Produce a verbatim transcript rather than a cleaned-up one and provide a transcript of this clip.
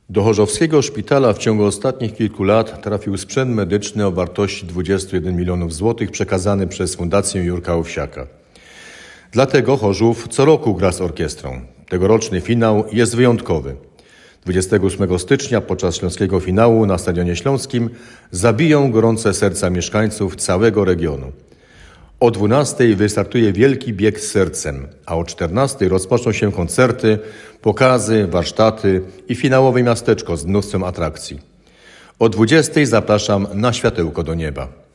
Do chorzowskiego szpitala w ciągu ostatnich kilku lat trafił sprzęt medyczny o wartości dwadzieścia jeden milionów złotych przekazany przez Fundację Jurka Owsiaka. Dlatego Chorzów co roku gra z orkiestrą. Tegoroczny finał jest wyjątkowy. dwudziestego ósmego stycznia podczas śląskiego finału na Stadionie Śląskim zabiją gorące serca mieszkańców całego regionu. O dwunastej wystartuje wielki bieg z sercem, a o czternastej rozpoczną się koncerty, pokazy, warsztaty i finałowe miasteczko z mnóstwem atrakcji. O dwudziestej zapraszam na światełko do nieba.